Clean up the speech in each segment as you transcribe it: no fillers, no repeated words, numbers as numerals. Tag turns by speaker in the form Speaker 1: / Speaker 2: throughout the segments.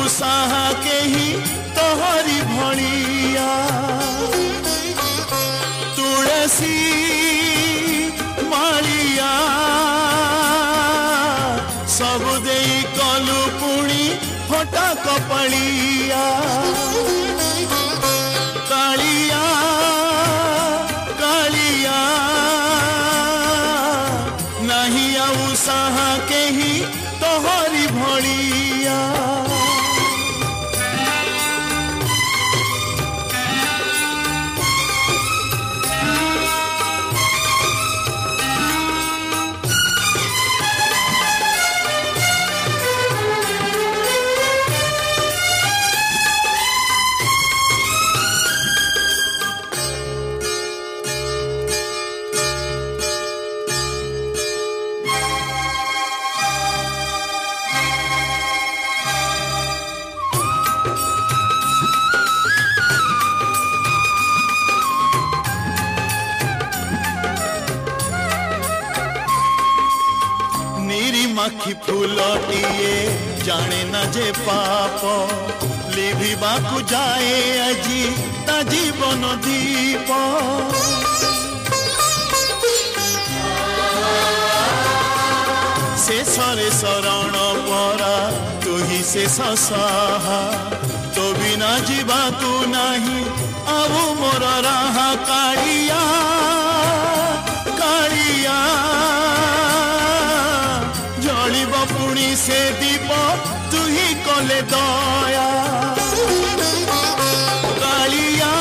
Speaker 1: उत्साह केही तोहरी भणिया तुलसी मालिया सब देई कलु पुणी फोटा कपड़िया कालिया कालिया नहीं आउ साहा केही तोहरी भणिया आखि फूलटिए जाने न जे पाप लिभिबाकु जाए आजी ता जीवन दीप शेषरे शरण परा तुही शेष साहा तो बिना जीवाकु नाही आबु मोर राहा कालिया कालिया जलिब पुणी से दीप तुही कले दया कालिया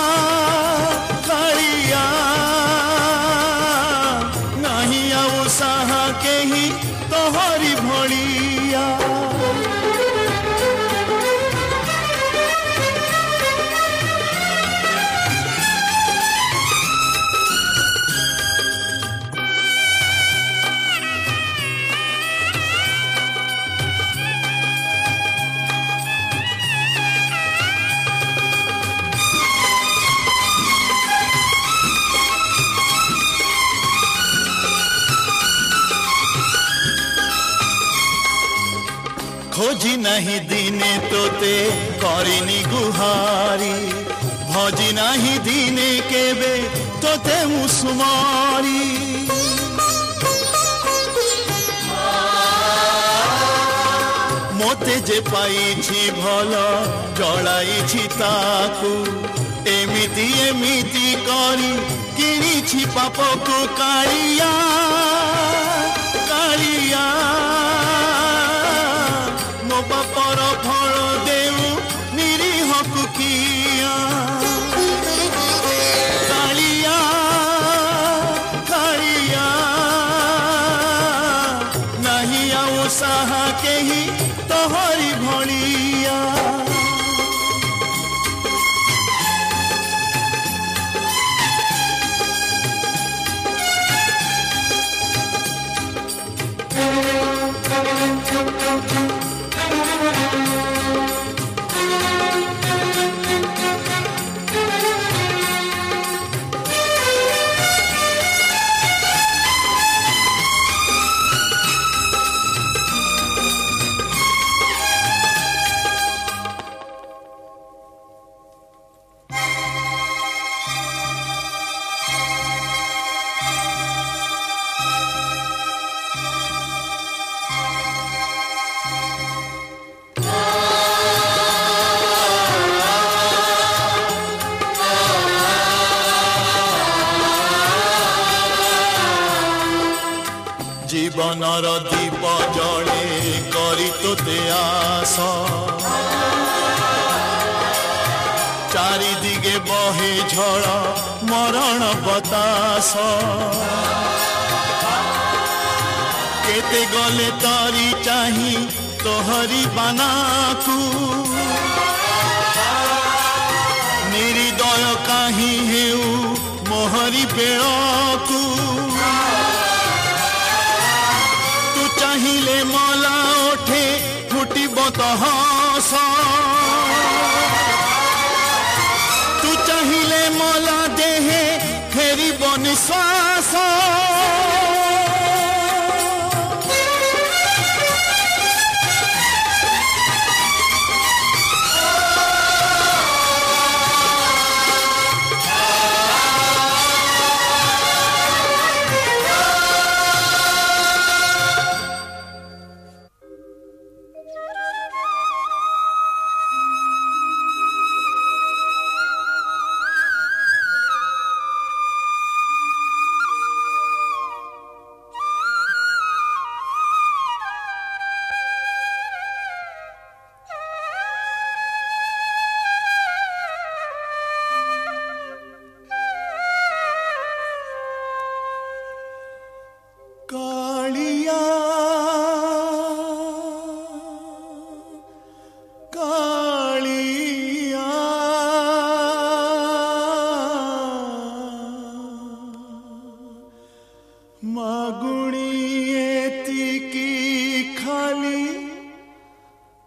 Speaker 1: कालिया नहीं आउ साहा केही तोहरी भणिया खोजी नहीं दिने तोते करिनी गुहारी भजी नहीं दिने केबे तोते मुसुमारी मोते जे पाइछि भल जळाइछि ताकू एमिति एमिति करी किनिछि पापकु कालिया कालिया बापर फल देऊ निरीह कुकिया कालिया कालिया नहीं आउ साहा केही तोहरी भणिया जीवनर दीप जले करी तोते आस चारि दिगे बहे झड़ मरण बतास केते गले तारी चाही तोहरी बानाकू निरिदय काहीं हेउ मोहरी बेळकू चाहिले मला ओठे फुटिब तो हस तू चाहिले मला देहे फेरिब निश्वास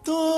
Speaker 1: तो